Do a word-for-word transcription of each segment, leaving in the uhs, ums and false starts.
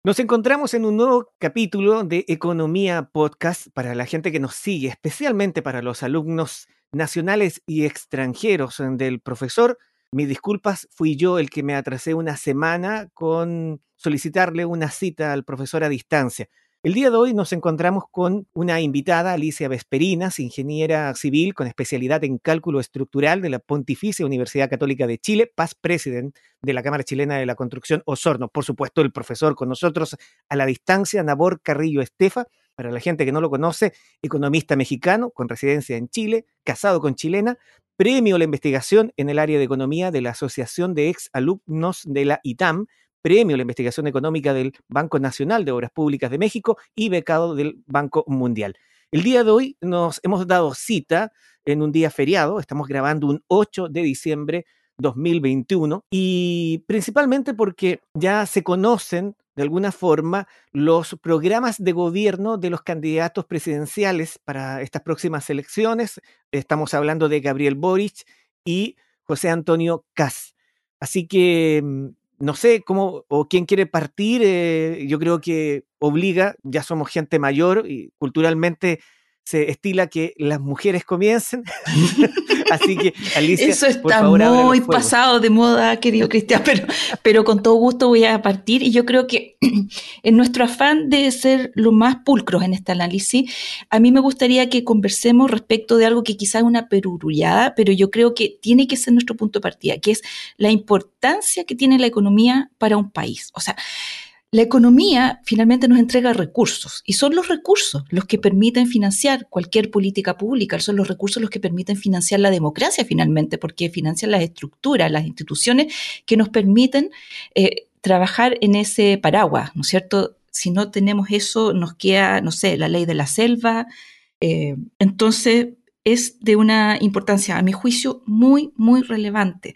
Nos encontramos en un nuevo capítulo de Economía Podcast para la gente que nos sigue, especialmente para los alumnos nacionales y extranjeros del profesor. Mis disculpas, fui yo el que me atrasé una semana con solicitarle una cita al profesor a distancia. El día de hoy nos encontramos con una invitada, Alicia Vesperinas, ingeniera civil con especialidad en cálculo estructural de la Pontificia Universidad Católica de Chile, past president de la Cámara Chilena de la Construcción, Osorno. Por supuesto, el profesor con nosotros a la distancia, Nabor Carrillo Estefa, para la gente que no lo conoce, economista mexicano con residencia en Chile, casado con chilena, premio a la investigación en el área de economía de la Asociación de Ex Alumnos de la I T A M, premio a la investigación económica del Banco Nacional de Obras Públicas de México y becado del Banco Mundial. El día de hoy nos hemos dado cita en un día feriado, estamos grabando un ocho de diciembre dos mil veintiuno y principalmente porque ya se conocen de alguna forma los programas de gobierno de los candidatos presidenciales para estas próximas elecciones. Estamos hablando de Gabriel Boric y José Antonio Kast. Así que no sé cómo o quién quiere partir. Eh, yo creo que obliga, ya somos gente mayor y culturalmente se estila que las mujeres comiencen. Así que, Alicia, eso está por favor, muy pasado de moda, querido Cristian, pero, pero con todo gusto voy a partir. Y yo creo que en nuestro afán de ser lo más pulcros en este análisis, a mí me gustaría que conversemos respecto de algo que quizás es una perurullada, pero yo creo que tiene que ser nuestro punto de partida, que es la importancia que tiene la economía para un país. O sea, la economía finalmente nos entrega recursos y son los recursos los que permiten financiar cualquier política pública, son los recursos los que permiten financiar la democracia finalmente, porque financian las estructuras, las instituciones que nos permiten eh, trabajar en ese paraguas, ¿no es cierto? Si no tenemos eso, nos queda, no sé, la ley de la selva. Eh, entonces, es de una importancia, a mi juicio, muy, muy relevante.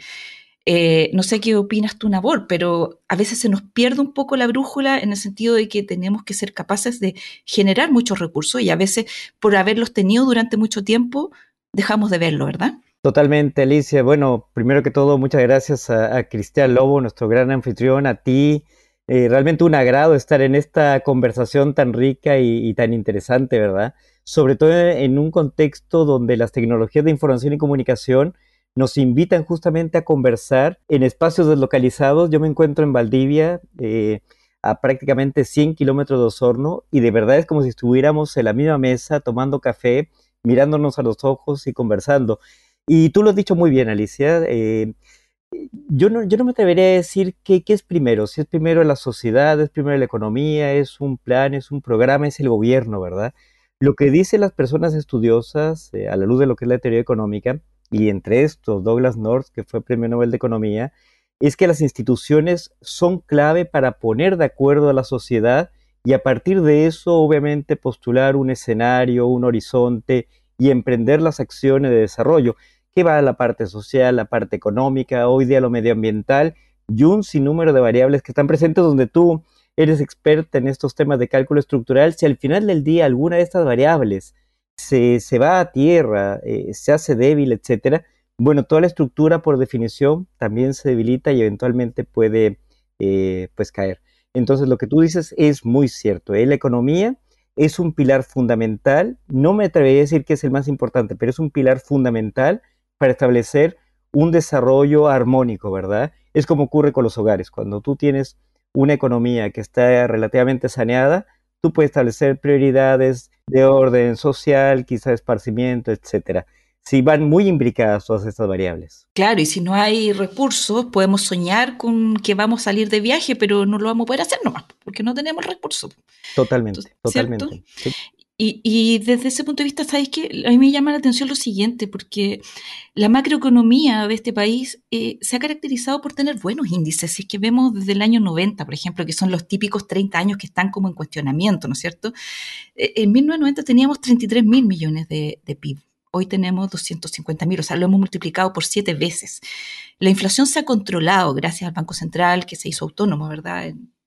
Eh, no sé qué opinas tú, Nabor, pero a veces se nos pierde un poco la brújula en el sentido de que tenemos que ser capaces de generar muchos recursos y a veces por haberlos tenido durante mucho tiempo dejamos de verlo, ¿verdad? Totalmente, Alicia. Bueno, primero que todo, muchas gracias a, a Cristian Lobo, nuestro gran anfitrión, a ti. Eh, realmente un agrado estar en esta conversación tan rica y, y tan interesante, ¿verdad? Sobre todo en un contexto donde las tecnologías de información y comunicación nos invitan justamente a conversar en espacios deslocalizados. Yo me encuentro en Valdivia, eh, a prácticamente cien kilómetros de Osorno, y de verdad es como si estuviéramos en la misma mesa tomando café, mirándonos a los ojos y conversando. Y tú lo has dicho muy bien, Alicia. Eh, yo, no, yo no me atrevería a decir qué es primero, si es primero la sociedad, es primero la economía, es un plan, es un programa, es el gobierno, ¿verdad? Lo que dicen las personas estudiosas, eh, a la luz de lo que es la teoría económica, y entre estos Douglas North, que fue Premio Nobel de Economía, es que las instituciones son clave para poner de acuerdo a la sociedad y a partir de eso, obviamente, postular un escenario, un horizonte y emprender las acciones de desarrollo, que va a la parte social, la parte económica, hoy día lo medioambiental y un sinnúmero de variables que están presentes donde tú eres experta en estos temas de cálculo estructural. Si al final del día alguna de estas variables Se, se va a tierra, eh, se hace débil, etcétera, bueno, toda la estructura por definición también se debilita y eventualmente puede eh, pues caer. Entonces lo que tú dices es muy cierto, ¿eh? La economía es un pilar fundamental, no me atrevería a decir que es el más importante, pero es un pilar fundamental para establecer un desarrollo armónico, ¿verdad? Es como ocurre con los hogares, cuando tú tienes una economía que está relativamente saneada, tú puedes establecer prioridades de orden social, quizá esparcimiento, etcétera. Si van muy imbricadas todas estas variables. Claro, y si no hay recursos, podemos soñar con que vamos a salir de viaje, pero no lo vamos a poder hacer nomás, porque no tenemos recursos. Totalmente, Entonces, totalmente. ¿cierto? Sí. Y, y desde ese punto de vista, ¿sabes qué? A mí me llama la atención lo siguiente, porque la macroeconomía de este país eh, se ha caracterizado por tener buenos índices. Si es que vemos desde el año noventa, por ejemplo, que son los típicos treinta años que están como en cuestionamiento, ¿no es cierto? Eh, en mil novecientos noventa teníamos treinta y tres mil millones de, de P I B. Hoy tenemos doscientos cincuenta mil, o sea, lo hemos multiplicado por siete veces. La inflación se ha controlado gracias al Banco Central, que se hizo autónomo, ¿verdad?, en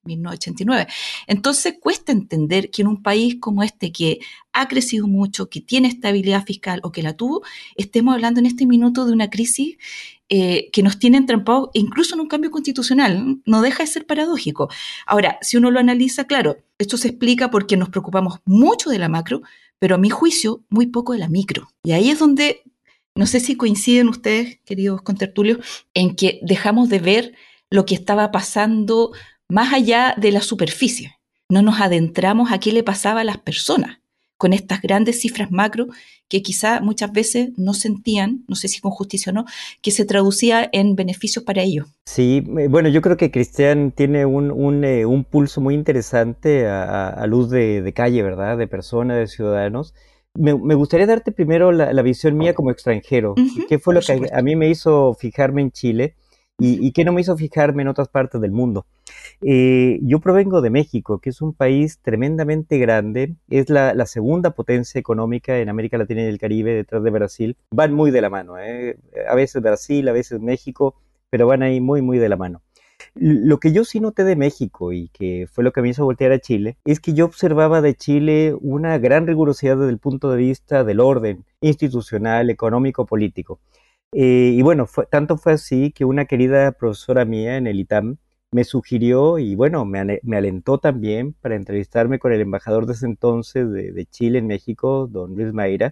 mil novecientos ochenta y nueve. Entonces cuesta entender que en un país como este que ha crecido mucho, que tiene estabilidad fiscal o que la tuvo, estemos hablando en este minuto de una crisis eh, que nos tiene entrampados incluso en un cambio constitucional. No deja de ser paradójico. Ahora, si uno lo analiza, claro, esto se explica porque nos preocupamos mucho de la macro, pero a mi juicio muy poco de la micro. Y ahí es donde, no sé si coinciden ustedes, queridos contertulios, en que dejamos de ver lo que estaba pasando más allá de la superficie. No nos adentramos a qué le pasaba a las personas con estas grandes cifras macro que quizá muchas veces no sentían, no sé si con justicia o no, que se traducía en beneficios para ellos. Sí, eh, bueno, yo creo que Cristian tiene un, un, eh, un pulso muy interesante a, a- a luz de, de calle, ¿verdad? De personas, de ciudadanos. Me, me gustaría darte primero la, la visión mía como extranjero. Ujú, ¿Qué fue lo por que a, a supuesto. mí me hizo fijarme en Chile Ujú. y, y qué no me hizo fijarme en otras partes del mundo? Eh, yo provengo de México, que es un país tremendamente grande, es la, la segunda potencia económica en América Latina y el Caribe detrás de Brasil. Van muy de la mano, ¿eh? A veces Brasil, a veces México, pero van ahí muy, muy de la mano. Lo que yo sí noté de México y que fue lo que me hizo voltear a Chile, es que yo observaba de Chile una gran rigurosidad desde el punto de vista del orden institucional, económico, político. Eh, y bueno, fue, tanto fue así que una querida profesora mía en el ITAM me sugirió y bueno, me, ane- me alentó también para entrevistarme con el embajador de ese entonces de, de Chile en México, don Luis Mayra.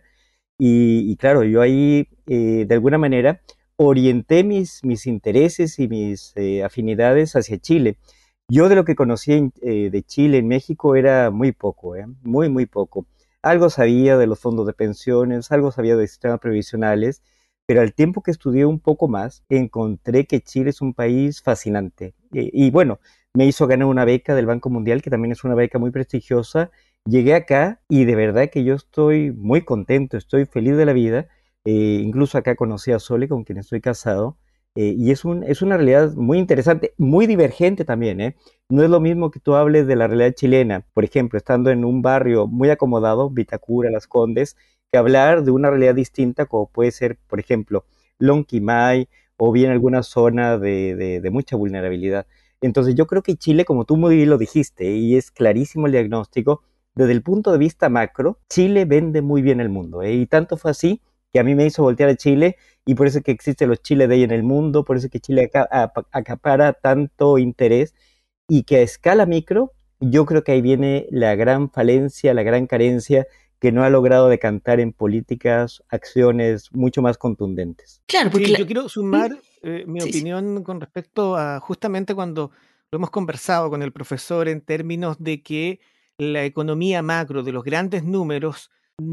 Y, y claro, yo ahí eh, de alguna manera orienté mis, mis intereses y mis eh, afinidades hacia Chile. Yo de lo que conocía en- eh, de Chile en México era muy poco, ¿eh? Muy, muy poco. Algo sabía de los fondos de pensiones, algo sabía de sistemas previsionales, pero al tiempo que estudié un poco más, encontré que Chile es un país fascinante. Eh, y bueno, me hizo ganar una beca del Banco Mundial, que también es una beca muy prestigiosa. Llegué acá y de verdad que yo estoy muy contento, estoy feliz de la vida. Eh, incluso acá conocí a Sole, con quien estoy casado, eh, y es, un, es una realidad muy interesante, muy divergente también, ¿eh? No es lo mismo que tú hables de la realidad chilena, por ejemplo, estando en un barrio muy acomodado, Vitacura, Las Condes, que hablar de una realidad distinta como puede ser, por ejemplo, Lonquimay o bien alguna zona de, de, de mucha vulnerabilidad. Entonces yo creo que Chile, como tú muy bien lo dijiste, y es clarísimo el diagnóstico, desde el punto de vista macro, Chile vende muy bien el mundo, ¿eh? Y tanto fue así que a mí me hizo voltear a Chile y por eso es que existen los Chile Day en el mundo, por eso es que Chile aca- apa- acapara tanto interés y que a escala micro, yo creo que ahí viene la gran falencia, la gran carencia que no ha logrado decantar en políticas, acciones mucho más contundentes. Claro, porque Sí, la... yo quiero ¿Mm? sumar eh, mi Sí, sí. opinión con respecto a justamente cuando lo hemos conversado con el profesor en términos de que la economía macro de los grandes números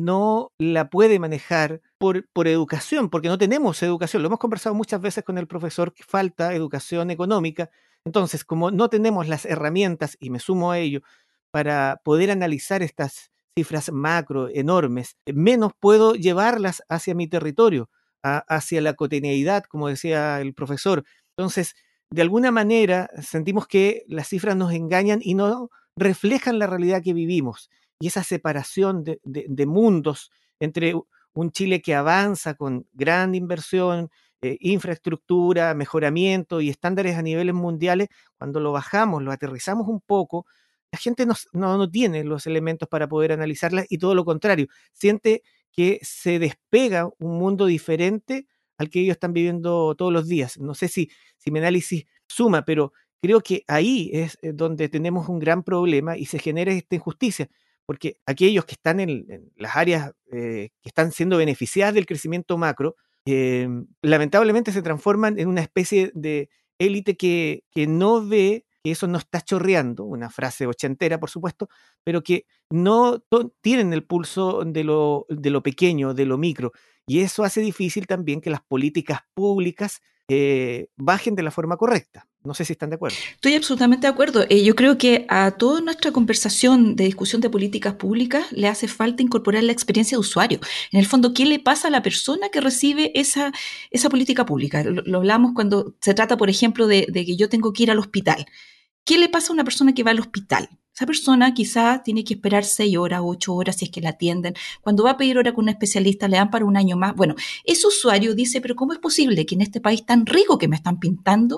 no la puede manejar por, por educación, porque no tenemos educación. Lo hemos conversado muchas veces con el profesor que falta educación económica. Entonces, como no tenemos las herramientas, y me sumo a ello, para poder analizar estas cifras macro enormes, menos puedo llevarlas hacia mi territorio a- hacia la cotidianeidad, como decía el profesor. Entonces, de alguna manera sentimos que las cifras nos engañan y no reflejan la realidad que vivimos. Y esa separación de, de- de mundos entre un Chile que avanza con gran inversión, eh, infraestructura, mejoramiento y estándares a niveles mundiales, cuando lo bajamos, lo aterrizamos un poco, la gente no, no, no tiene los elementos para poder analizarlas y todo lo contrario, siente que se despega un mundo diferente al que ellos están viviendo todos los días. No sé si, si mi análisis suma, pero creo que ahí es eh, donde tenemos un gran problema y se genera esta injusticia, porque aquellos que están en, en las áreas eh, que están siendo beneficiadas del crecimiento macro, eh, lamentablemente se transforman en una especie de élite que, que no ve que eso no está chorreando, una frase ochentera, por supuesto, pero que no to- tienen el pulso de lo, de lo pequeño, de lo micro. Y eso hace difícil también que las políticas públicas eh, bajen de la forma correcta. No sé si están de acuerdo. Estoy absolutamente de acuerdo. Eh, yo creo que a toda nuestra conversación de discusión de políticas públicas le hace falta incorporar la experiencia de usuario. En el fondo, ¿qué le pasa a la persona que recibe esa, esa política pública? Lo, lo hablamos cuando se trata, por ejemplo, de, de que yo tengo que ir al hospital. ¿Qué le pasa a una persona que va al hospital? Esa persona quizá tiene que esperar seis horas, ocho horas si es que la atienden. Cuando va a pedir hora con un especialista le dan para un año más. Bueno, ese usuario dice, pero ¿cómo es posible que en este país tan rico que me están pintando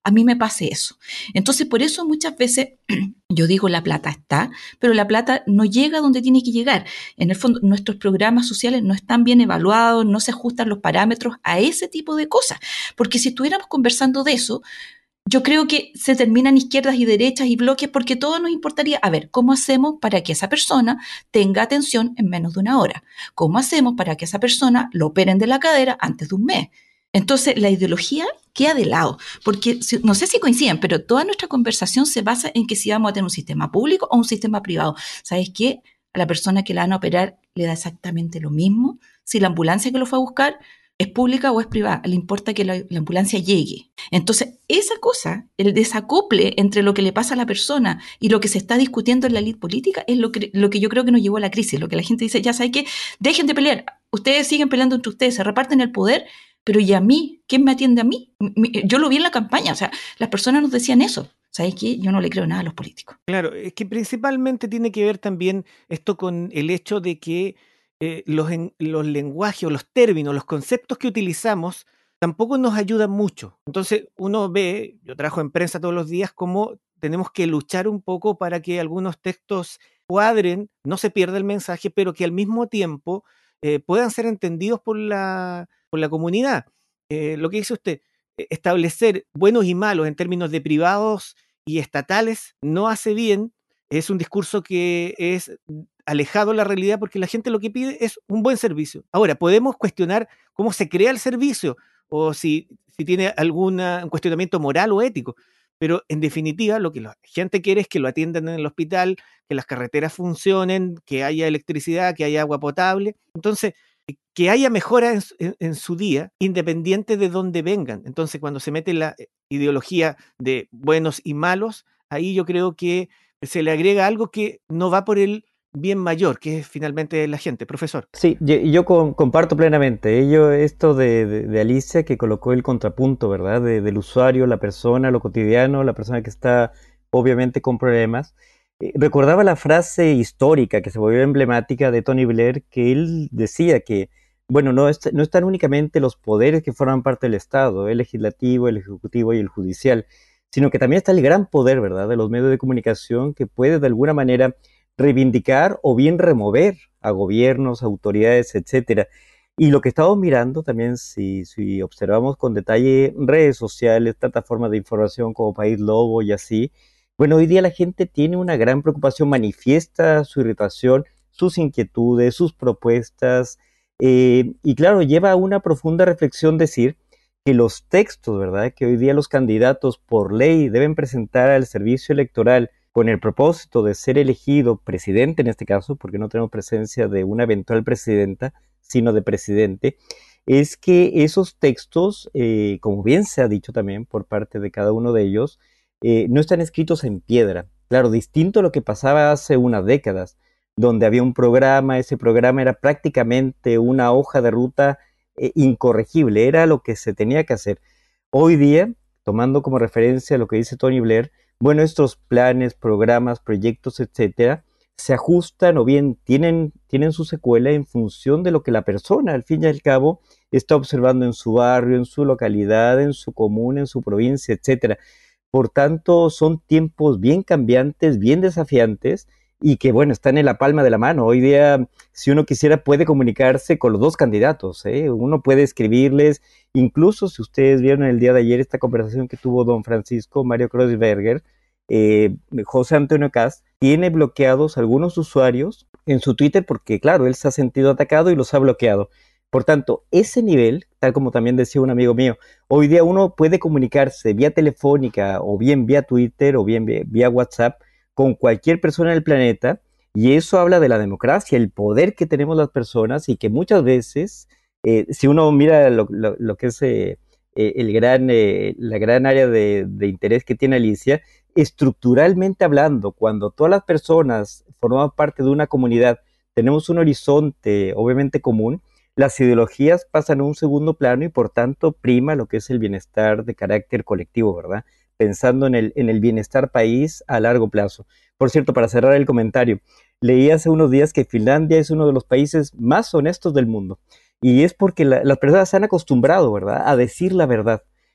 a mí me pase eso. Entonces, por eso muchas veces yo digo, la plata está, pero la plata no llega donde tiene que llegar. En el fondo, nuestros programas sociales no están bien evaluados, no se ajustan los parámetros a ese tipo de cosas. Porque si estuviéramos conversando de eso, yo creo que se terminan izquierdas y derechas y bloques, porque todo nos importaría, a ver, ¿cómo hacemos para que esa persona tenga atención en menos de una hora? ¿Cómo hacemos para que esa persona lo operen de la cadera antes de un mes? Entonces, la ideología queda de lado, porque no sé si coinciden, pero toda nuestra conversación se basa en que si vamos a tener un sistema público o un sistema privado. ¿Sabes qué? A la persona que la van a operar le da exactamente lo mismo si la ambulancia que lo fue a buscar es pública o es privada, le importa que la, la ambulancia llegue. Entonces, esa cosa, el desacople entre lo que le pasa a la persona y lo que se está discutiendo en la elite política es lo que, lo que yo creo que nos llevó a la crisis, lo que la gente dice, ya saben qué, dejen de pelear, ustedes siguen peleando entre ustedes, se reparten el poder, pero ¿y a mí? ¿Quién me atiende a mí? Yo lo vi en la campaña, o sea, las personas nos decían eso. ¿Sabes qué? Yo no le creo nada a los políticos. Claro, es que principalmente tiene que ver también esto con el hecho de que eh, los, en, los lenguajes o los términos, los conceptos que utilizamos tampoco nos ayudan mucho. Entonces uno ve, yo trabajo en prensa todos los días, cómo tenemos que luchar un poco para que algunos textos cuadren, no se pierda el mensaje, pero que al mismo tiempo eh, puedan ser entendidos por la, por la comunidad. Eh, lo que dice usted, establecer buenos y malos en términos de privados y estatales no hace bien, es un discurso que es alejado de la realidad porque la gente lo que pide es un buen servicio. Ahora, podemos cuestionar cómo se crea el servicio o si, si tiene algún cuestionamiento moral o ético, pero en definitiva lo que la gente quiere es que lo atiendan en el hospital, que las carreteras funcionen, que haya electricidad, que haya agua potable. Entonces, que haya mejora en, en, en su día, independiente de dónde vengan. Entonces, cuando se mete la ideología de buenos y malos, ahí yo creo que se le agrega algo que no va por el bien mayor, que es finalmente la gente. Profesor. Sí, yo, yo con, comparto plenamente ello, esto de, de, de Alicia, que colocó el contrapunto, ¿verdad? De, del usuario, la persona, lo cotidiano, la persona que está obviamente con problemas. Eh, recordaba la frase histórica que se volvió emblemática de Tony Blair, que él decía que, bueno, no, est- no están únicamente los poderes que forman parte del Estado, el legislativo, el ejecutivo y el judicial, sino que también está el gran poder, ¿verdad?, de los medios de comunicación que puede de alguna manera reivindicar o bien remover a gobiernos, autoridades, etcétera. Y lo que estamos mirando también, si, si observamos con detalle redes sociales, plataformas de información como País Lobo y así, bueno, hoy día la gente tiene una gran preocupación, manifiesta su irritación, sus inquietudes, sus propuestas, eh, y claro, lleva a una profunda reflexión decir que los textos, ¿verdad?, que hoy día los candidatos por ley deben presentar al servicio electoral con el propósito de ser elegido presidente en este caso, porque no tenemos presencia de una eventual presidenta, sino de presidente, es que esos textos, eh, como bien se ha dicho también por parte de cada uno de ellos, eh, no están escritos en piedra. Claro, distinto a lo que pasaba hace unas décadas, donde había un programa, ese programa era prácticamente una hoja de ruta eh, incorregible, era lo que se tenía que hacer. Hoy día, tomando como referencia lo que dice Tony Blair, bueno, estos planes, programas, proyectos, etcétera, se ajustan o bien tienen, tienen su secuela en función de lo que la persona, al fin y al cabo, está observando en su barrio, en su localidad, en su comuna, en su provincia, etcétera. Por tanto, son tiempos bien cambiantes, bien desafiantes y que, bueno, están en la palma de la mano. Hoy día, si uno quisiera, puede comunicarse con los dos candidatos, ¿eh? Uno puede escribirles, incluso si ustedes vieron el día de ayer esta conversación que tuvo don Francisco Mario Kreuzberger, eh, José Antonio Cast tiene bloqueados algunos usuarios en su Twitter porque, claro, él se ha sentido atacado y los ha bloqueado. Por tanto, ese nivel, tal como también decía un amigo mío, hoy día uno puede comunicarse vía telefónica o bien vía Twitter o bien vía, vía WhatsApp con cualquier persona del planeta, y eso habla de la democracia, el poder que tenemos las personas y que muchas veces, eh, si uno mira lo, lo, lo que es eh, eh, el gran, eh, la gran área de, de interés que tiene Alicia, estructuralmente hablando, cuando todas las personas formamos parte de una comunidad, tenemos un horizonte obviamente común, las ideologías pasan a un segundo plano y por tanto prima lo que es el bienestar de carácter colectivo, ¿verdad? Pensando en el, en el bienestar país a largo plazo. Por cierto, para cerrar el comentario, leí hace unos días que Finlandia es uno de los países más honestos del mundo y es porque la, las personas se han acostumbrado, ¿verdad?, a decir la verdad.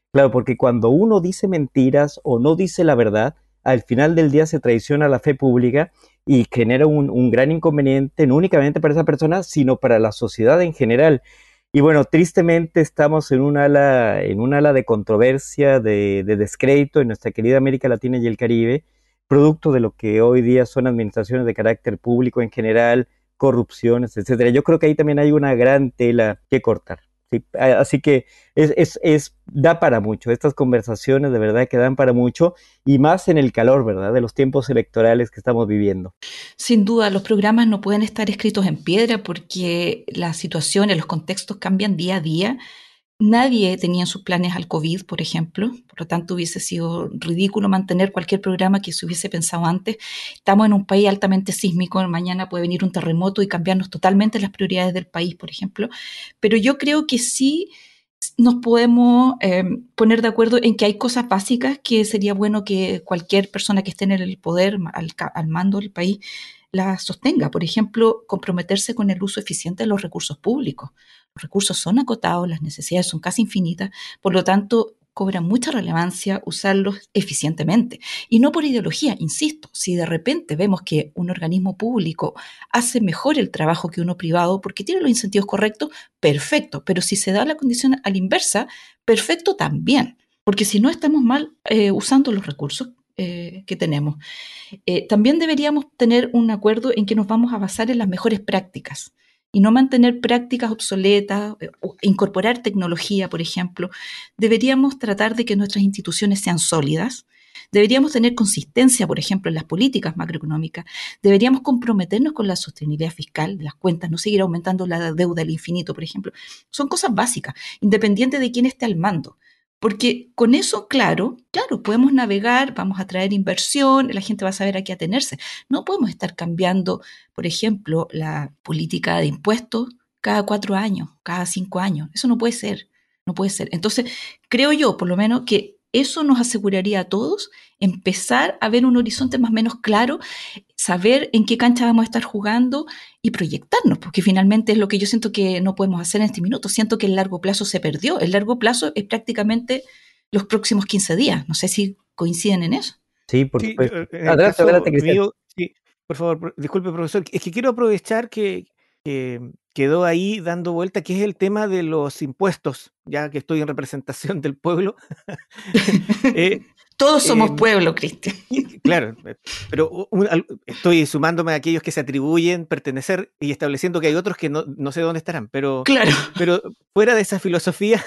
Claro, porque cuando uno dice mentiras o no dice la verdad, al final del día se traiciona la fe pública y genera un, un gran inconveniente, no únicamente para esa persona, sino para la sociedad en general. Y bueno, tristemente estamos en un ala, en un ala de controversia, de, de descrédito en nuestra querida América Latina y el Caribe, producto de lo que hoy día son administraciones de carácter público en general, corrupciones, etcétera. Yo creo que ahí también hay una gran tela que cortar. ¿Sí? Así que es, es, es, da para mucho, estas conversaciones de verdad que dan para mucho, y más en el calor, ¿verdad?, de los tiempos electorales que estamos viviendo. Sin duda, los programas no pueden estar escritos en piedra porque las situaciones, los contextos cambian día a día. Nadie tenía en sus planes al COVID, por ejemplo, por lo tanto hubiese sido ridículo mantener cualquier programa que se hubiese pensado antes. Estamos en un país altamente sísmico, mañana puede venir un terremoto y cambiarnos totalmente las prioridades del país, por ejemplo, pero yo creo que sí nos podemos eh, poner de acuerdo en que hay cosas básicas que sería bueno que cualquier persona que esté en el poder, al, al mando del país, la sostenga. Por ejemplo, comprometerse con el uso eficiente de los recursos públicos. Los recursos son acotados, las necesidades son casi infinitas, por lo tanto, cobra mucha relevancia usarlos eficientemente. Y no por ideología, insisto, si de repente vemos que un organismo público hace mejor el trabajo que uno privado porque tiene los incentivos correctos, perfecto, pero si se da la condición a la inversa, perfecto también, porque si no estamos mal eh, usando los recursos eh, que tenemos. Eh, también deberíamos tener un acuerdo en que nos vamos a basar en las mejores prácticas y no mantener prácticas obsoletas, eh, incorporar tecnología, por ejemplo. Deberíamos tratar de que nuestras instituciones sean sólidas. Deberíamos tener consistencia, por ejemplo, en las políticas macroeconómicas. Deberíamos comprometernos con la sostenibilidad fiscal de las cuentas, no seguir aumentando la deuda al infinito, por ejemplo. Son cosas básicas, independiente de quién esté al mando. Porque con eso, claro, claro, podemos navegar, vamos a traer inversión, la gente va a saber a qué atenerse. No podemos estar cambiando, por ejemplo, la política de impuestos cada cuatro años, cada cinco años. Eso no puede ser, no puede ser. Entonces, creo yo, por lo menos, que eso nos aseguraría a todos empezar a ver un horizonte más o menos claro, saber en qué cancha vamos a estar jugando y proyectarnos, porque finalmente es lo que yo siento que no podemos hacer en este minuto. Siento que el largo plazo se perdió. El largo plazo es prácticamente los próximos quince días. No sé si coinciden en eso. Sí, por Sí, supuesto. yo, en el Adelante, caso adelante, Cristian. mío, sí, por favor, pro- disculpe, profesor, es que quiero aprovechar que, que quedó ahí dando vuelta, que es el tema de los impuestos, ya que estoy en representación del pueblo. Eh, Todos somos em, pueblo, Cristian. y- Claro, eh, pero u- un- al- estoy sumándome a aquellos que se atribuyen pertenecer y estableciendo que hay otros que no, no sé dónde estarán, pero, Claro. pero fuera de esa filosofía,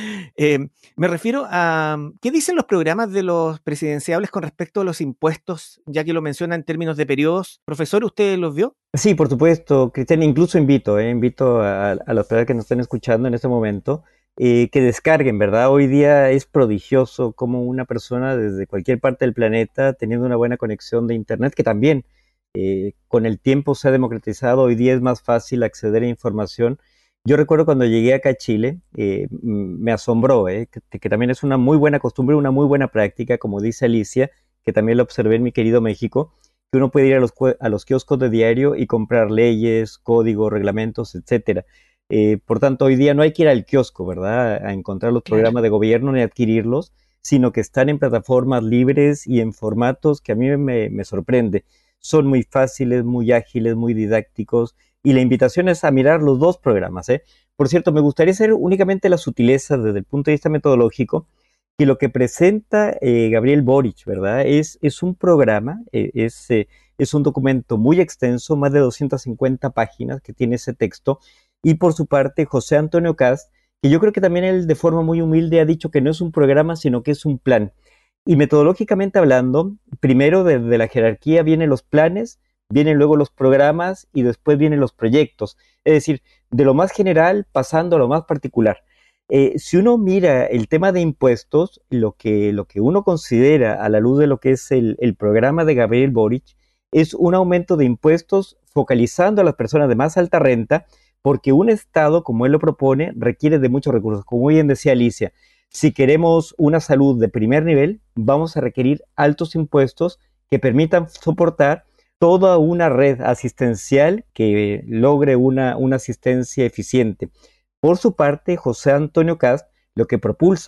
eh, me refiero a qué dicen los programas de los presidenciables con respecto a los impuestos, ya que lo menciona en términos de periodos. Profesor, ¿usted los vio? Sí, por supuesto, Cristian, incluso invito, eh, invito a, a las personas que nos estén escuchando en este momento, eh, que descarguen, ¿verdad? Hoy día es prodigioso cómo una persona desde cualquier parte del planeta, teniendo una buena conexión de Internet, que también eh, con el tiempo se ha democratizado, hoy día es más fácil acceder a información. Yo recuerdo cuando llegué acá a Chile, eh, m- me asombró, eh, que, que también es una muy buena costumbre, una muy buena práctica, como dice Alicia, que también lo observé en mi querido México, que uno puede ir a los, a los kioscos de diario y comprar leyes, códigos, reglamentos, etcétera. Eh, por tanto, hoy día no hay que ir al kiosco, ¿verdad?, a encontrar los Claro. programas de gobierno ni adquirirlos, sino que están en plataformas libres y en formatos que a mí me, me sorprende. Son muy fáciles, muy ágiles, muy didácticos, y la invitación es a mirar los dos programas, ¿eh? Por cierto, me gustaría hacer únicamente las sutilezas desde el punto de vista metodológico, que lo que presenta eh, Gabriel Boric, ¿verdad? Es, es un programa, eh, es, eh, es un documento muy extenso, más de doscientas cincuenta páginas que tiene ese texto, y por su parte José Antonio Cast, que yo creo que también él de forma muy humilde ha dicho que no es un programa, sino que es un plan. Y metodológicamente hablando, primero desde la jerarquía vienen los planes, vienen luego los programas y después vienen los proyectos. Es decir, de lo más general pasando a lo más particular. Eh, si uno mira el tema de impuestos, lo que, lo que uno considera a la luz de lo que es el, el programa de Gabriel Boric es un aumento de impuestos focalizando a las personas de más alta renta, porque un Estado, como él lo propone, requiere de muchos recursos. Como bien decía Alicia, si queremos una salud de primer nivel, vamos a requerir altos impuestos que permitan soportar toda una red asistencial que logre una, una asistencia eficiente. Por su parte, José Antonio Cast lo que propulsa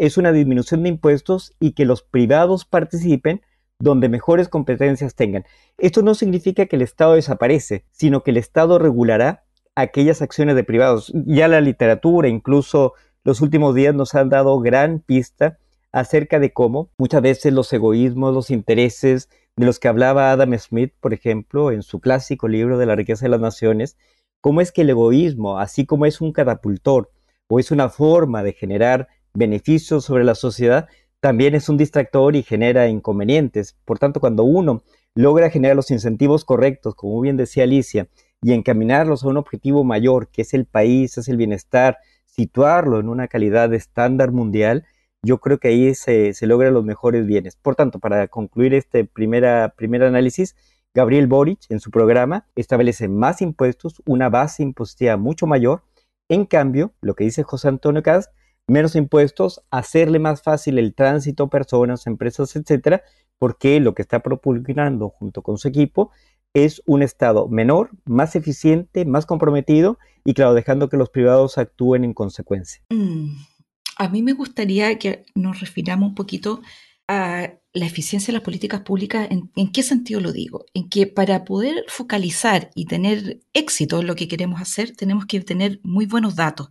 es una disminución de impuestos y que los privados participen donde mejores competencias tengan. Esto no significa que el Estado desaparece, sino que el Estado regulará aquellas acciones de privados. Ya la literatura, incluso los últimos días nos han dado gran pista acerca de cómo muchas veces los egoísmos, los intereses de los que hablaba Adam Smith, por ejemplo, en su clásico libro de la riqueza de las naciones, cómo es que el egoísmo, así como es un catapultor o es una forma de generar beneficios sobre la sociedad, también es un distractor y genera inconvenientes. Por tanto, cuando uno logra generar los incentivos correctos, como bien decía Alicia, y encaminarlos a un objetivo mayor, que es el país, es el bienestar, situarlo en una calidad de estándar mundial, yo creo que ahí se, se logran los mejores bienes. Por tanto, para concluir este primera, primer análisis, Gabriel Boric en su programa establece más impuestos, una base impositiva mucho mayor. En cambio, lo que dice José Antonio Caz, menos impuestos, hacerle más fácil el tránsito a personas, empresas, etcétera, porque lo que está propugnando junto con su equipo es un Estado menor, más eficiente, más comprometido y, claro, dejando que los privados actúen en consecuencia. Mm, a mí me gustaría que nos refiramos un poquito a la eficiencia de las políticas públicas. ¿En, en qué sentido lo digo? En que para poder focalizar y tener éxito en lo que queremos hacer, tenemos que tener muy buenos datos.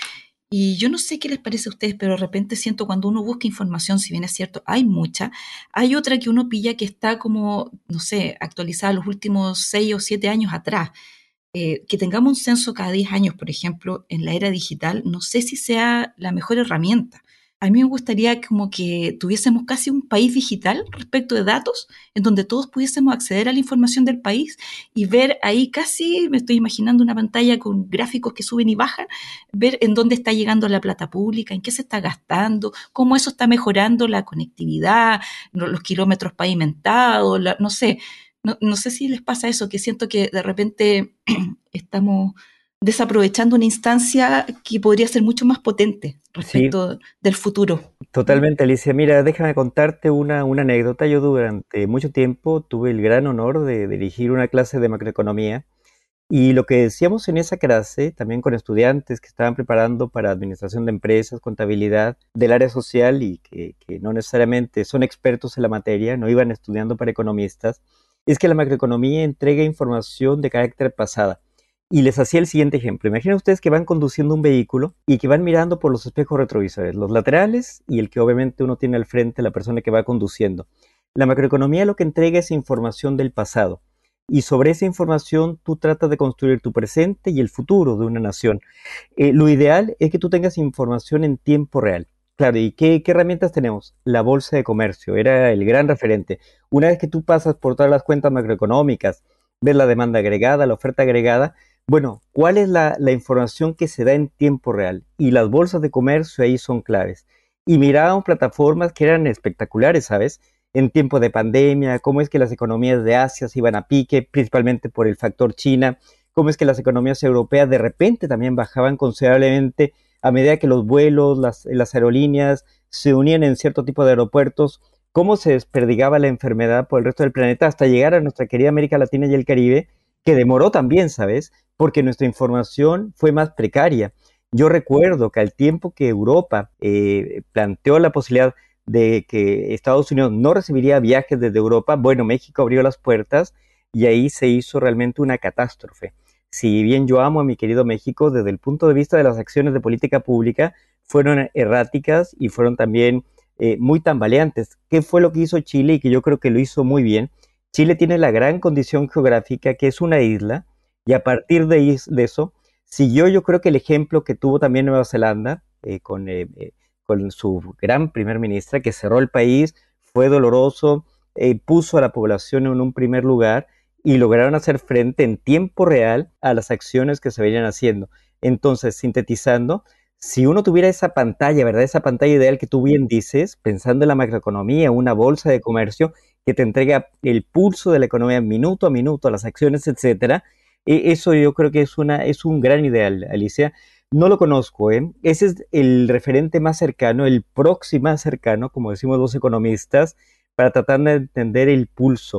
Y yo no sé qué les parece a ustedes, pero de repente siento cuando uno busca información, si bien es cierto, hay mucha, hay otra que uno pilla que está como, no sé, actualizada los últimos seis o siete años atrás. Eh, que tengamos un censo cada diez años, por ejemplo, en la era digital, no sé si sea la mejor herramienta. A mí me gustaría como que tuviésemos casi un país digital respecto de datos, en donde todos pudiésemos acceder a la información del país y ver ahí casi, me estoy imaginando una pantalla con gráficos que suben y bajan, ver en dónde está llegando la plata pública, en qué se está gastando, cómo eso está mejorando la conectividad, los kilómetros pavimentados, la, no sé. No, no sé si les pasa eso, que siento que de repente estamos desaprovechando una instancia que podría ser mucho más potente respecto sí, del futuro. Totalmente, Alicia. Mira, déjame contarte una, una anécdota. Yo durante mucho tiempo tuve el gran honor de dirigir una clase de macroeconomía y lo que decíamos en esa clase, también con estudiantes que estaban preparando para administración de empresas, contabilidad del área social y que, que no necesariamente son expertos en la materia, no iban estudiando para economistas, es que la macroeconomía entrega información de carácter pasada. Y les hacía el siguiente ejemplo. Imaginen ustedes que van conduciendo un vehículo y que van mirando por los espejos retrovisores, los laterales y el que obviamente uno tiene al frente, la persona que va conduciendo. La macroeconomía lo que entrega es información del pasado. Y sobre esa información tú tratas de construir tu presente y el futuro de una nación. Eh, lo ideal es que tú tengas información en tiempo real. Claro, ¿y qué, qué herramientas tenemos? La bolsa de comercio era el gran referente. Una vez que tú pasas por todas las cuentas macroeconómicas, ves la demanda agregada, la oferta agregada, bueno, ¿cuál es la, la información que se da en tiempo real? Y las bolsas de comercio ahí son claves. Y mirábamos plataformas que eran espectaculares, ¿sabes? En tiempo de pandemia, cómo es que las economías de Asia se iban a pique, principalmente por el factor China, cómo es que las economías europeas de repente también bajaban considerablemente a medida que los vuelos, las, las aerolíneas se unían en cierto tipo de aeropuertos, cómo se desperdigaba la enfermedad por el resto del planeta hasta llegar a nuestra querida América Latina y el Caribe, que demoró también, ¿sabes? Porque nuestra información fue más precaria. Yo recuerdo que al tiempo que Europa eh, planteó la posibilidad de que Estados Unidos no recibiría viajes desde Europa, bueno, México abrió las puertas y ahí se hizo realmente una catástrofe. Si bien yo amo a mi querido México, desde el punto de vista de las acciones de política pública, fueron erráticas y fueron también eh, muy tambaleantes. ¿Qué fue lo que hizo Chile y que yo creo que lo hizo muy bien? Chile tiene la gran condición geográfica que es una isla y a partir de, de eso siguió yo creo que el ejemplo que tuvo también Nueva Zelanda eh, con, eh, con su gran primer ministra que cerró el país, fue doloroso, eh, puso a la población en un primer lugar y lograron hacer frente en tiempo real a las acciones que se venían haciendo. Entonces, sintetizando, si uno tuviera esa pantalla, ¿verdad? Esa pantalla ideal que tú bien dices, pensando en la macroeconomía, una bolsa de comercio que te entrega el pulso de la economía minuto a minuto, las acciones, etcétera, eso yo creo que es, una, es un gran ideal, Alicia. No lo conozco, ¿eh? Ese es el referente más cercano, el proxy más cercano, como decimos los economistas, para tratar de entender el pulso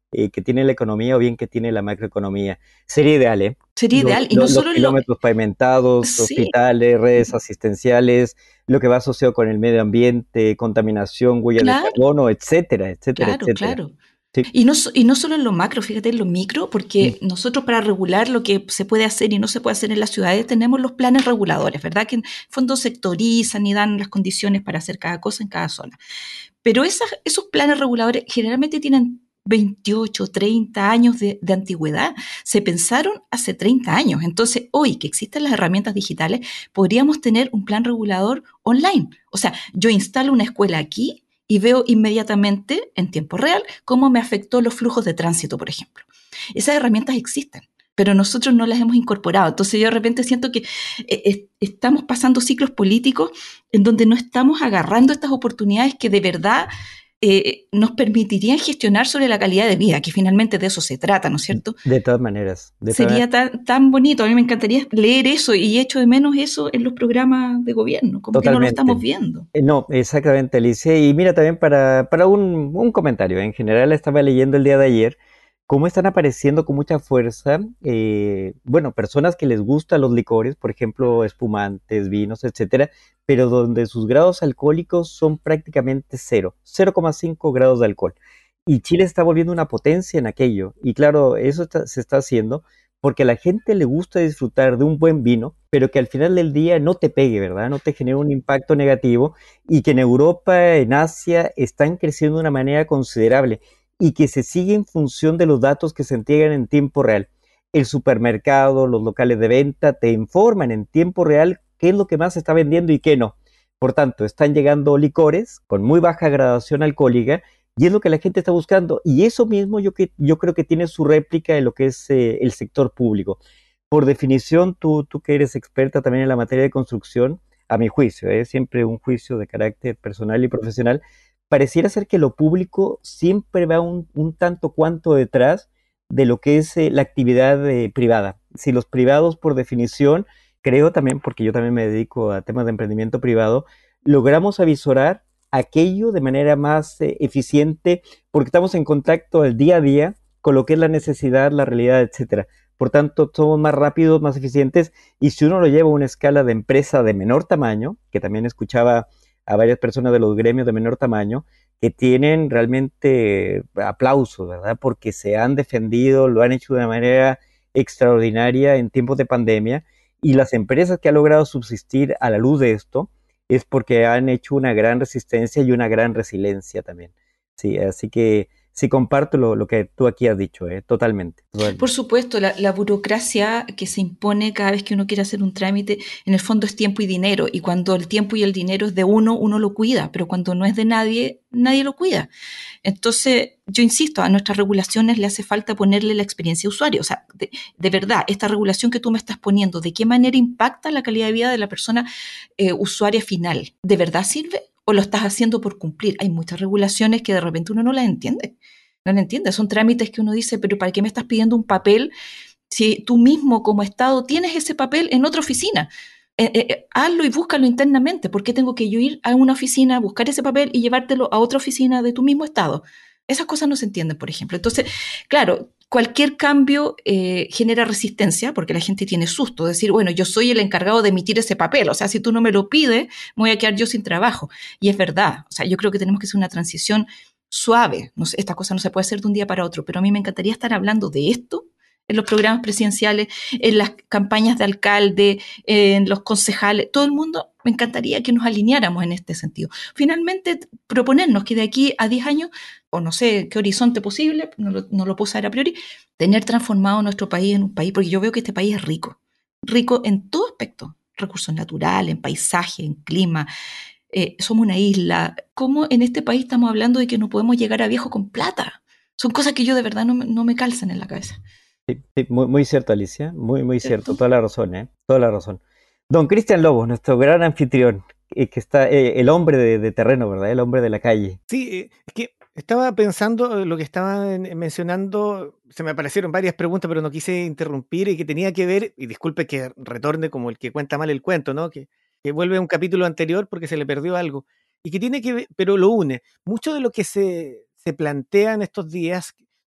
eh, que tiene la economía o bien que tiene la macroeconomía. Sería ideal, ¿eh? Sería Los, ideal, y no los, los solo en lo... kilómetros pavimentados, Sí, hospitales, redes asistenciales, lo que va asociado con el medio ambiente, contaminación, huella de claro, carbono, etcétera, etcétera, claro, etcétera. claro. Sí. Y no, so- y no solo en lo macro, fíjate en lo micro, Mm. porque nosotros para regular lo que se puede hacer y no se puede hacer en las ciudades tenemos los planes reguladores, ¿verdad? Que en fondo sectorizan y dan las condiciones para hacer cada cosa en cada zona. Pero esas, esos planes reguladores generalmente tienen veintiocho, treinta años de, de antigüedad. Se pensaron hace treinta años. Entonces, hoy que existen las herramientas digitales, podríamos tener un plan regulador online. O sea, yo instalo una escuela aquí y veo inmediatamente, en tiempo real, cómo me afectó los flujos de tránsito, por ejemplo. Esas herramientas existen, pero nosotros no las hemos incorporado. Entonces yo de repente siento que eh, estamos pasando ciclos políticos en donde no estamos agarrando estas oportunidades que de verdad eh, nos permitirían gestionar sobre la calidad de vida, que finalmente de eso se trata, ¿no es cierto? De todas maneras. De todas Sería maneras. tan, tan bonito, a mí me encantaría leer eso y echo de menos eso en los programas de gobierno, como que no lo estamos Totalmente. viendo. Eh, No, exactamente, Alicia. Y mira, también para, para un, un comentario, en general estaba leyendo el día de ayer cómo están apareciendo con mucha fuerza, eh, bueno, personas que les gustan los licores, por ejemplo, espumantes, vinos, etcétera, pero donde sus grados alcohólicos son prácticamente cero, cero coma cinco grados de alcohol. Y Chile está volviendo una potencia en aquello. Y claro, eso está- se está haciendo porque a la gente le gusta disfrutar de un buen vino, pero que al final del día no te pegue, ¿verdad? No te genere un impacto negativo y que en Europa, en Asia, están creciendo de una manera considerable y que se sigue en función de los datos que se entregan en tiempo real. El supermercado, los locales de venta te informan en tiempo real qué es lo que más se está vendiendo y qué no. Por tanto, están llegando licores con muy baja gradación alcohólica y es lo que la gente está buscando. Y eso mismo yo, que, yo creo que tiene su réplica en lo que es eh, el sector público. Por definición, tú, tú que eres experta también en la materia de construcción, a mi juicio, es ¿eh? siempre un juicio de carácter personal y profesional, pareciera ser que lo público siempre va un, un tanto cuanto detrás de lo que es eh, la actividad eh, privada. Si los privados, por definición, creo también, porque yo también me dedico a temas de emprendimiento privado, logramos avisorar aquello de manera más eh, eficiente porque estamos en contacto al día a día con lo que es la necesidad, la realidad, etcétera. Por tanto, somos más rápidos, más eficientes y si uno lo lleva a una escala de empresa de menor tamaño, que también escuchaba a varias personas de los gremios de menor tamaño, que tienen realmente aplausos, ¿verdad? Porque se han defendido, lo han hecho de una manera extraordinaria en tiempos de pandemia y las empresas que han logrado subsistir a la luz de esto, es porque han hecho una gran resistencia y una gran resiliencia también. Sí, así que sí comparto lo, lo que tú aquí has dicho, eh, totalmente, Por totalmente. supuesto, la, la burocracia que se impone cada vez que uno quiere hacer un trámite, en el fondo es tiempo y dinero, y cuando el tiempo y el dinero es de uno, uno lo cuida, pero cuando no es de nadie, nadie lo cuida. Entonces, yo insisto, a nuestras regulaciones le hace falta ponerle la experiencia de usuario. O sea, de, de verdad, esta regulación que tú me estás poniendo, ¿de qué manera impacta la calidad de vida de la persona eh, usuaria final? ¿De verdad sirve o lo estás haciendo por cumplir? Hay muchas regulaciones que de repente uno no las entiende. No lo entiende, son trámites que uno dice, pero ¿para qué me estás pidiendo un papel si tú mismo como Estado tienes ese papel en otra oficina? Eh, eh, hazlo y búscalo internamente. ¿Por qué tengo que yo ir a una oficina, buscar ese papel y llevártelo a otra oficina de tu mismo Estado? Esas cosas no se entienden, por ejemplo. Entonces, claro, cualquier cambio eh, genera resistencia porque la gente tiene susto. Decir, bueno, yo soy el encargado de emitir ese papel. O sea, si tú no me lo pides, me voy a quedar yo sin trabajo. Y es verdad. O sea, yo creo que tenemos que hacer una transición suave. No sé, esta cosa no se puede hacer de un día para otro, pero a mí me encantaría estar hablando de esto en los programas presidenciales, en las campañas de alcalde, en los concejales, todo el mundo, me encantaría que nos alineáramos en este sentido. Finalmente, proponernos que de aquí a diez años, o no sé qué horizonte posible, no lo, no lo puedo saber a priori, tener transformado nuestro país en un país, porque yo veo que este país es rico, rico en todo aspecto, recursos naturales, en paisaje, en clima, eh, somos una isla. ¿Cómo en este país estamos hablando de que no podemos llegar a viejo con plata? Son cosas que yo de verdad no, me- no me calzan en la cabeza, Sí, sí, muy, muy cierto, Alicia, muy, muy cierto, ¿cierto? toda la razón, ¿eh? Toda la razón. Don Cristian Lobos, nuestro gran anfitrión, eh, que está, eh, el hombre de, de terreno, ¿verdad? El hombre de la calle. Sí, eh, es que estaba pensando eh, lo que estaban mencionando, se me aparecieron varias preguntas, pero no quise interrumpir y que tenía que ver, y disculpe que retorne como el que cuenta mal el cuento, ¿no? Que, que vuelve a un capítulo anterior porque se le perdió algo, y que tiene que ver, pero lo une. Mucho de lo que se, se plantea en estos días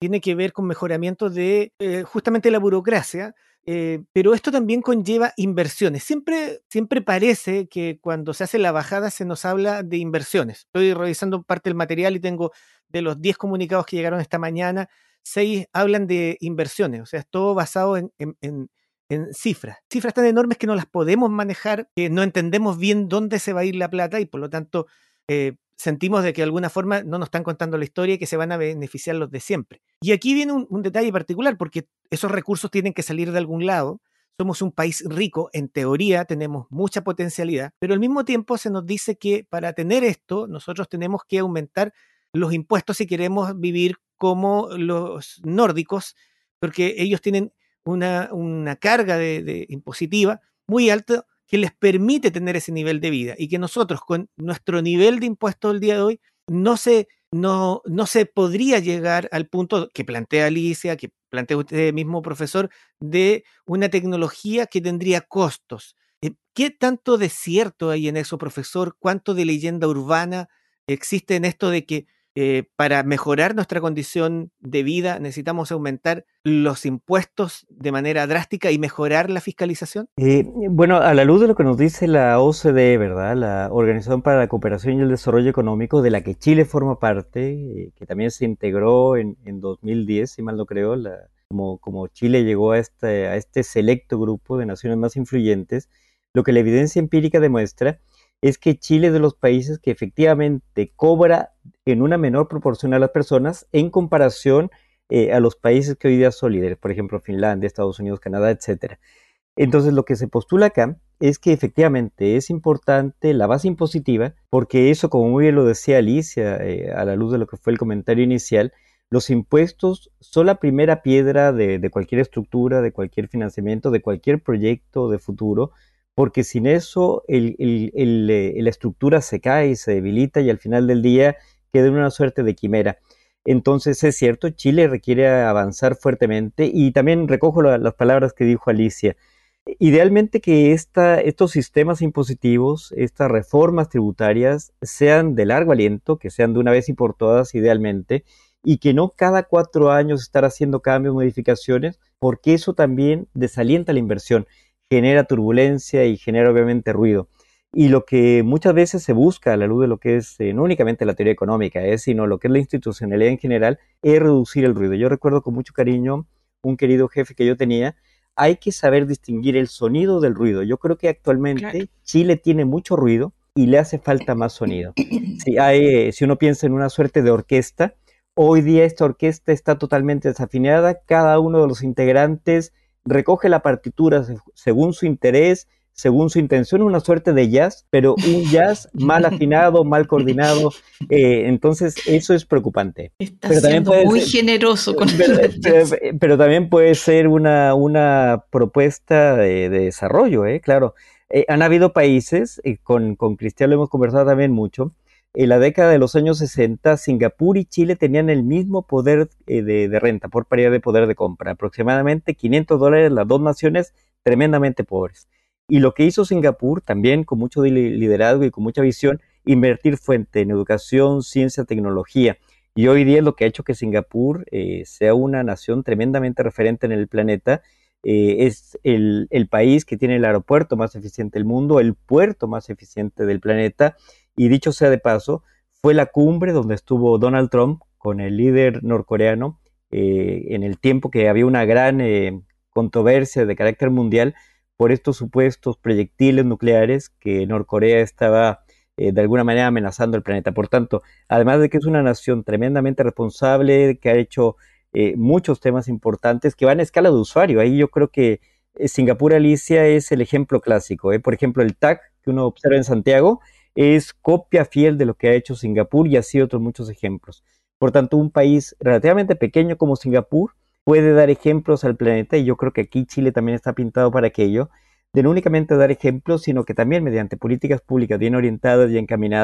tiene que ver con mejoramiento de eh, justamente la burocracia, eh, pero esto también conlleva inversiones. Siempre, siempre parece que cuando se hace la bajada se nos habla de inversiones. Estoy revisando parte del material y tengo de los diez comunicados que llegaron esta mañana, seis hablan de inversiones, o sea, es todo basado en, en, en en cifras, cifras tan enormes que no las podemos manejar, que no entendemos bien dónde se va a ir la plata y por lo tanto eh, sentimos de que de alguna forma no nos están contando la historia y que se van a beneficiar los de siempre. Y aquí viene un, un detalle particular, porque esos recursos tienen que salir de algún lado. Somos un país rico, en teoría tenemos mucha potencialidad, pero al mismo tiempo se nos dice que para tener esto nosotros tenemos que aumentar los impuestos si queremos vivir como los nórdicos, porque ellos tienen una, una carga de, de impositiva muy alta que les permite tener ese nivel de vida y que nosotros con nuestro nivel de impuestos del día de hoy no se, no, no se podría llegar al punto que plantea Alicia, que plantea usted mismo, profesor, de una tecnología que tendría costos. ¿Qué tanto de cierto hay en eso, profesor? ¿Cuánto de leyenda urbana existe en esto de que Eh, para mejorar nuestra condición de vida necesitamos aumentar los impuestos de manera drástica y mejorar la fiscalización? Eh, bueno, a la luz de lo que nos dice la O C D E, ¿verdad? La Organización para la Cooperación y el Desarrollo Económico, de la que Chile forma parte, eh, que también se integró en, en dos mil diez, si mal no creo, la, como, como Chile llegó a este, a este selecto grupo de naciones más influyentes, lo que la evidencia empírica demuestra es que Chile es de los países que efectivamente cobra en una menor proporción a las personas en comparación eh, a los países que hoy día son líderes, por ejemplo Finlandia, Estados Unidos, Canadá, etcétera. Entonces lo que se postula acá es que efectivamente es importante la base impositiva, porque eso, como muy bien lo decía Alicia, eh, a la luz de lo que fue el comentario inicial, los impuestos son la primera piedra de, de cualquier estructura, de cualquier financiamiento, de cualquier proyecto de futuro, porque sin eso el, el, el, el, la estructura se cae y se debilita y al final del día queda en una suerte de quimera. Entonces es cierto, Chile requiere avanzar fuertemente y también recojo la, las palabras que dijo Alicia. Idealmente que esta, estos sistemas impositivos, estas reformas tributarias sean de largo aliento, que sean de una vez y por todas idealmente, y que no cada cuatro años estar haciendo cambios, modificaciones, porque eso también desalienta la inversión, genera turbulencia y genera obviamente ruido. Y lo que muchas veces se busca a la luz de lo que es eh, no únicamente la teoría económica, eh, sino lo que es la institucionalidad en general, es reducir el ruido. Yo recuerdo con mucho cariño un querido jefe que yo tenía, hay que saber distinguir el sonido del ruido. Yo creo que actualmente claro. Chile tiene mucho ruido y le hace falta más sonido. Si, hay, si uno piensa en una suerte de orquesta, hoy día esta orquesta está totalmente desafinada, cada uno de los integrantes recoge la partitura según su interés, según su intención, una suerte de jazz, pero un jazz mal afinado, mal coordinado, eh, entonces eso es preocupante. Está pero siendo también muy ser, generoso con pero, el pero, pero también puede ser una, una propuesta de, de desarrollo, ¿eh? Claro. Eh, han habido países, eh, con, con Cristian lo hemos conversado también mucho, en la década de los años sesenta, Singapur y Chile tenían el mismo poder eh, de, de renta, por paridad de poder de compra, aproximadamente quinientos dólares, las dos naciones tremendamente pobres. Y lo que hizo Singapur, también con mucho liderazgo y con mucha visión, invertir fuente en educación, ciencia, tecnología. Y hoy día es lo que ha hecho que Singapur eh, sea una nación tremendamente referente en el planeta. Eh, es el, el país que tiene el aeropuerto más eficiente del mundo, el puerto más eficiente del planeta. Y dicho sea de paso, fue la cumbre donde estuvo Donald Trump con el líder norcoreano eh, en el tiempo que había una gran eh, controversia de carácter mundial por estos supuestos proyectiles nucleares que Norcorea estaba eh, de alguna manera amenazando el planeta. Por tanto, además de que es una nación tremendamente responsable, que ha hecho eh, muchos temas importantes que van a escala de usuario, ahí yo creo que eh, Singapur, Alicia, es el ejemplo clásico. ¿eh? Por ejemplo, el T A C que uno observa en Santiago es copia fiel de lo que ha hecho Singapur y así otros muchos ejemplos. Por tanto, un país relativamente pequeño como Singapur puede dar ejemplos al planeta y yo creo que aquí Chile también está pintado para aquello, de no únicamente dar ejemplos, sino que también mediante políticas públicas bien orientadas y encaminadas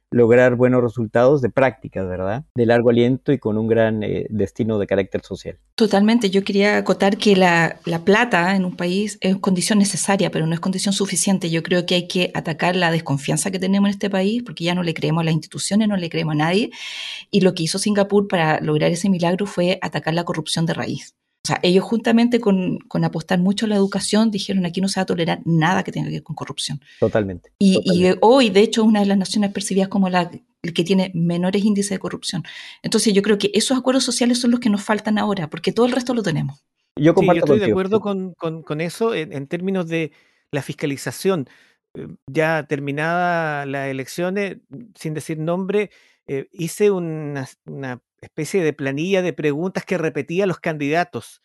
lograr buenos resultados de prácticas, ¿verdad? De largo aliento y con un gran eh, destino de carácter social. Totalmente. Yo quería acotar que la, la plata en un país es condición necesaria, pero no es condición suficiente. Yo creo que hay que atacar la desconfianza que tenemos en este país, porque ya no le creemos a las instituciones, no le creemos a nadie. Y lo que hizo Singapur para lograr ese milagro fue atacar la corrupción de raíz. O sea, ellos juntamente con, con apostar mucho a la educación dijeron aquí no se va a tolerar nada que tenga que ver con corrupción. Totalmente. Y, totalmente. y hoy, de hecho, es una de las naciones percibidas como la que tiene menores índices de corrupción. Entonces yo creo que esos acuerdos sociales son los que nos faltan ahora, porque todo el resto lo tenemos. Sí, Yo yo comparto estoy de contigo. acuerdo con, con- con eso en, en términos de la fiscalización. Eh, Ya terminada las elecciones, sin decir nombre, eh, hice una, una especie de planilla de preguntas que repetía a los candidatos.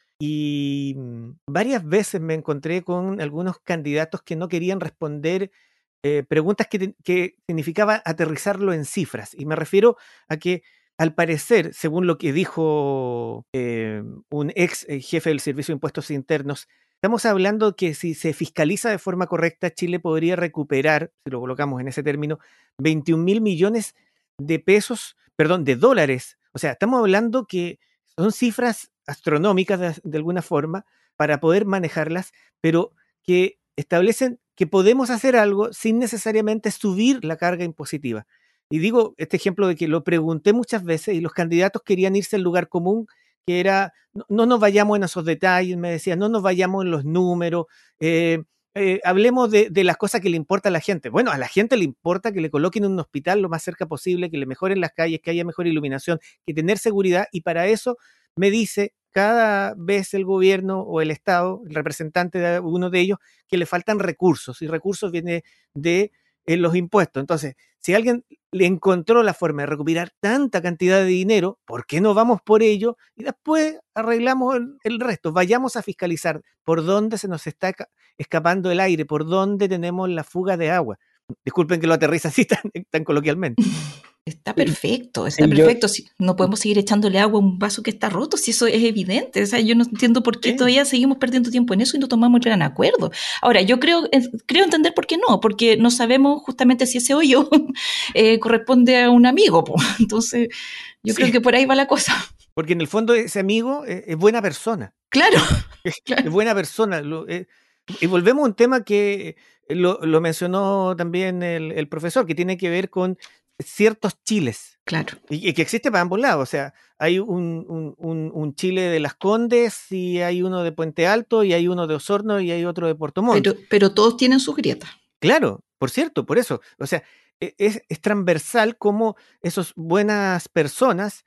Y mm, varias veces me encontré con algunos candidatos que no querían responder eh, preguntas que, te- que significaba aterrizarlo en cifras. Y me refiero a que, al parecer, según lo que dijo eh, un ex eh, jefe del Servicio de Impuestos Internos, estamos hablando que si se fiscaliza de forma correcta, Chile podría recuperar, si lo colocamos en ese término, veintiún mil millones de pesos, perdón, de dólares. O sea, estamos hablando que son cifras astronómicas de, de alguna forma para poder manejarlas, pero que establecen que podemos hacer algo sin necesariamente subir la carga impositiva. Y digo este ejemplo de que lo pregunté muchas veces y los candidatos querían irse al lugar común, que era, no, no nos vayamos en esos detalles, me decían, no nos vayamos en los números, eh, eh, hablemos de, de las cosas que le importa a la gente. Bueno, a la gente le importa que le coloquen un hospital lo más cerca posible, que le mejoren las calles, que haya mejor iluminación, que tener seguridad, y para eso me dice cada vez el gobierno o el Estado, el representante de uno de ellos, que le faltan recursos, y recursos viene de eh, los impuestos. Entonces, si alguien le encontró la forma de recuperar tanta cantidad de dinero, ¿por qué no vamos por ello? Y después arreglamos el, el resto. Vayamos a fiscalizar por dónde se nos está escapando el aire, por dónde tenemos la fuga de agua. Disculpen que lo aterriza así tan, tan coloquialmente. Está perfecto, está Sí, yo, perfecto. Si no podemos seguir echándole agua a un vaso que está roto, si eso es evidente. O sea, yo no entiendo por qué Sí. todavía seguimos perdiendo tiempo en eso y no tomamos el gran acuerdo. Ahora, yo creo, eh, creo entender por qué no, porque no sabemos justamente si ese hoyo eh, corresponde a un amigo, po. Entonces, yo Sí. creo que por ahí va la cosa. Porque en el fondo ese amigo es, es buena persona. Claro, Es, claro. es buena persona. Lo, eh, y volvemos a un tema que lo, lo mencionó también el, el profesor, que tiene que ver con ciertos chiles. Claro. Y, y que existe para ambos lados. O sea, hay un, un, un, un Chile de Las Condes, y hay uno de Puente Alto, y hay uno de Osorno, y hay otro de Puerto Montt. Pero, pero todos tienen sus grietas. Claro, por cierto, por eso. O sea, e- es, es transversal como esas buenas personas,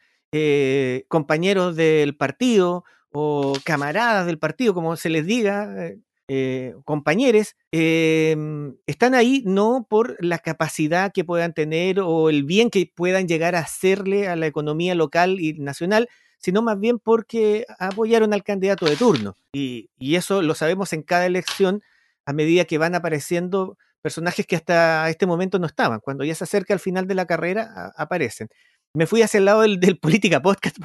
eh, compañeros del partido o camaradas del partido, como se les diga, eh, eh, compañeros, eh, están ahí no por la capacidad que puedan tener o el bien que puedan llegar a hacerle a la economía local y nacional, sino más bien porque apoyaron al candidato de turno. Y, y eso lo sabemos en cada elección a medida que van apareciendo personajes que hasta este momento no estaban. Cuando ya se acerca al final de la carrera, a, aparecen. Me fui hacia el lado del, del Política Podcast,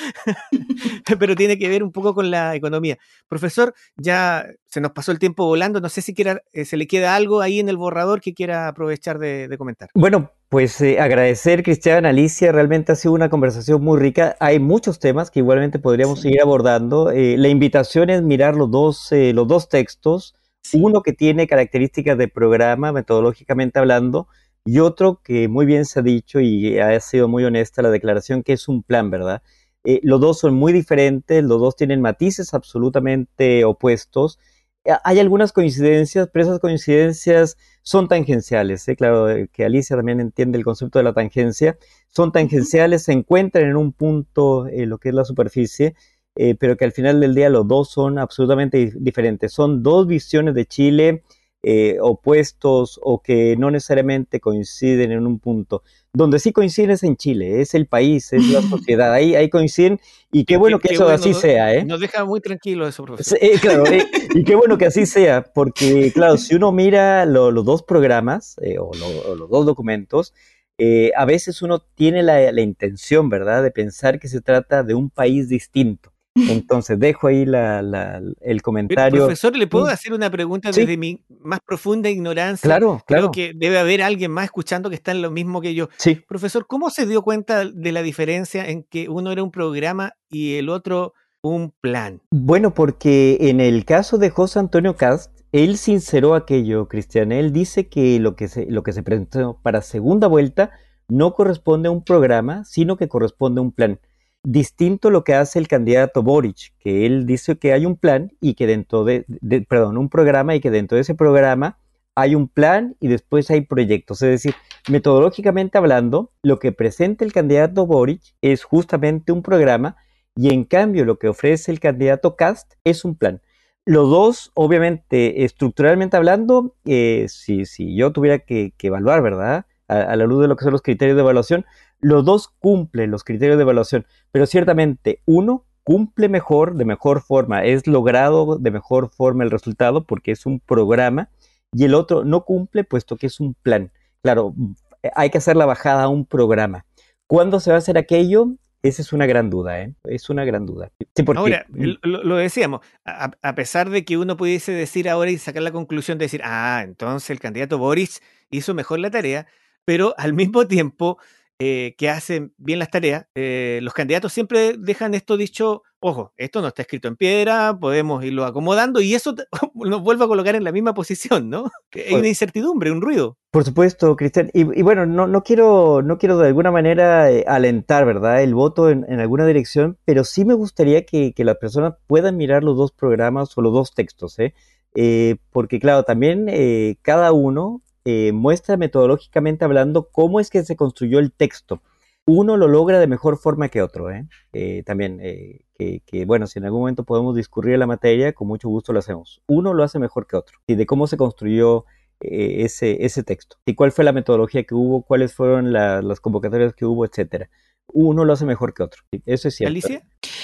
pero tiene que ver un poco con la economía. Profesor, ya se nos pasó el tiempo volando. No sé si quiera, eh, se le queda algo ahí en el borrador que quiera aprovechar de, de comentar. Bueno, pues eh, agradecer, Cristian, Alicia, realmente ha sido una conversación muy rica. Hay muchos temas que igualmente podríamos Sí. seguir abordando. Eh, la invitación es mirar los dos, eh, los dos textos, Sí. uno que tiene características de programa, metodológicamente hablando, y otro que muy bien se ha dicho y ha sido muy honesta la declaración, que es un plan, ¿verdad? Eh, los dos son muy diferentes, los dos tienen matices absolutamente opuestos. Eh, Hay algunas coincidencias, pero esas coincidencias son tangenciales, ¿eh? Claro eh, que Alicia también entiende el concepto de la tangencia. Son tangenciales, se encuentran en un punto, eh, lo que es la superficie, eh, pero que al final del día los dos son absolutamente dif- diferentes. Son dos visiones de Chile eh, opuestos o que no necesariamente coinciden en un punto. Donde sí coinciden es en Chile, es el país, es la sociedad, ahí, ahí coinciden y qué bueno Qué, que qué eso bueno, así sea, ¿eh? nos deja muy tranquilos eso, profesor. Sí, eh, claro, eh, y qué bueno que así sea, porque claro, si uno mira lo- los dos programas eh, o, lo- o los dos documentos, eh, a veces uno tiene la, la intención, ¿verdad?, de pensar que se trata de un país distinto. Entonces, dejo ahí la, la, el comentario. Pero, profesor, ¿le puedo hacer una pregunta sí. desde mi más profunda ignorancia? Claro, claro. Creo que debe haber alguien más escuchando que está en lo mismo que yo. Sí. Profesor, ¿cómo se dio cuenta de la diferencia en que uno era un programa y el otro un plan? Bueno, porque en el caso de José Antonio Cast, él sinceró aquello, Cristian. Él dice que lo que se, lo que se presentó para segunda vuelta no corresponde a un programa, sino que corresponde a un plan. Distinto lo que hace el candidato Boric, que él dice que hay un plan y que dentro de, de, perdón, un programa y que dentro de ese programa hay un plan y después hay proyectos. Es decir, metodológicamente hablando, lo que presenta el candidato Boric es justamente un programa y en cambio lo que ofrece el candidato Cast es un plan. Los dos, obviamente, estructuralmente hablando, eh, si, si yo tuviera que, que evaluar, ¿verdad? A, a la luz de lo que son los criterios de evaluación, los dos cumplen los criterios de evaluación, pero ciertamente uno cumple mejor, de mejor forma, es logrado de mejor forma el resultado porque es un programa, y el otro no cumple puesto que es un plan. Claro, hay que hacer la bajada a un programa. ¿Cuándo se va a hacer aquello? Esa es una gran duda, ¿eh? Es una gran duda. Sí, porque... Ahora, lo, lo decíamos, a, a pesar de que uno pudiese decir ahora y sacar la conclusión de decir, ah, entonces el candidato Boric hizo mejor la tarea, pero al mismo tiempo eh, que hacen bien las tareas, eh, los candidatos siempre dejan esto dicho, ojo, esto no está escrito en piedra, podemos irlo acomodando y eso nos vuelve a colocar en la misma posición, ¿no? Hay una incertidumbre, un ruido. Por supuesto, Cristian. Y, y bueno, no, no, quiero, no quiero de alguna manera eh, alentar, ¿verdad?, el voto en, en alguna dirección, pero sí me gustaría que, que las personas puedan mirar los dos programas o los dos textos, ¿eh? Eh, porque claro, también eh, cada uno eh, muestra metodológicamente hablando cómo es que se construyó el texto. Uno lo logra de mejor forma que otro, ¿eh? Eh, también, eh, que, que bueno, si en algún momento podemos discurrir la materia, con mucho gusto lo hacemos. Uno lo hace mejor que otro. Y de cómo se construyó eh, ese, ese texto. Y cuál fue la metodología que hubo, cuáles fueron la, las convocatorias que hubo, etcétera. Uno lo hace mejor que otro. Eso es cierto. ¿Alicia?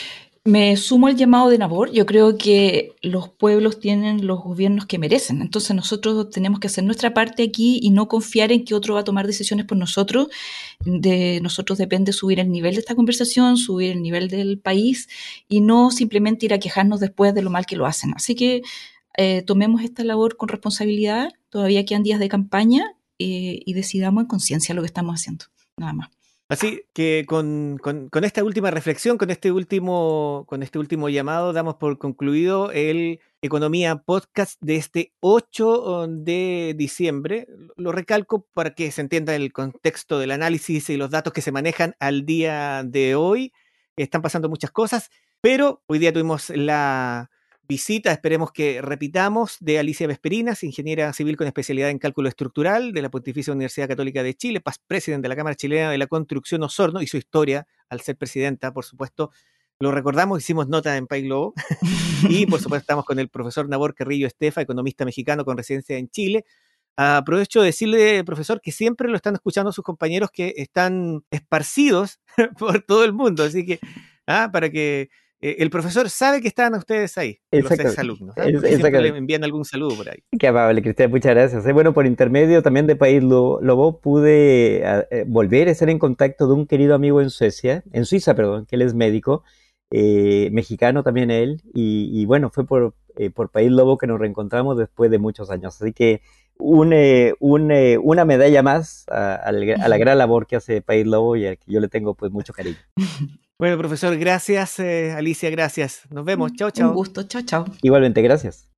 Me sumo al llamado de Nabor. Yo creo que los pueblos tienen los gobiernos que merecen. Entonces nosotros tenemos que hacer nuestra parte aquí y no confiar en que otro va a tomar decisiones por nosotros. De nosotros depende subir el nivel de esta conversación, subir el nivel del país y no simplemente ir a quejarnos después de lo mal que lo hacen. Así que eh, tomemos esta labor con responsabilidad. Todavía quedan días de campaña eh, y decidamos en conciencia lo que estamos haciendo. Nada más. Así que con, con, con esta última reflexión, con este último, con este último llamado, damos por concluido el Economía Podcast de este ocho de diciembre. Lo recalco para que se entienda el contexto del análisis y los datos que se manejan al día de hoy. Están pasando muchas cosas, pero hoy día tuvimos la visita, esperemos que repitamos, de Alicia Vesperinas, ingeniera civil con especialidad en cálculo estructural de la Pontificia Universidad Católica de Chile, past president de la Cámara Chilena de la Construcción Osorno, y su historia al ser presidenta, por supuesto, lo recordamos, hicimos nota en País Globo, y por supuesto estamos con el profesor Nabor Carrillo Estefa, economista mexicano con residencia en Chile. Aprovecho de decirle, profesor, que siempre lo están escuchando sus compañeros que están esparcidos por todo el mundo, así que, ah, para que el profesor sabe que están ustedes ahí, los exalumnos, ¿eh? Porque siempre le envían algún saludo por ahí. Qué amable, Cristian, muchas gracias. Eh, bueno, por intermedio también de País Lobo pude eh, volver a estar en contacto de un querido amigo en Suecia, en Suiza, perdón, que él es médico, eh, mexicano también él, y, y bueno, fue por, eh, por País Lobo que nos reencontramos después de muchos años. Así que un, eh, un, eh, una medalla más a, a, a la gran labor que hace País Lobo y al que yo le tengo pues mucho cariño. Bueno, profesor, gracias. Eh, Alicia, gracias. Nos vemos. Chao, chao. Un gusto. Chao, chao. Igualmente, gracias.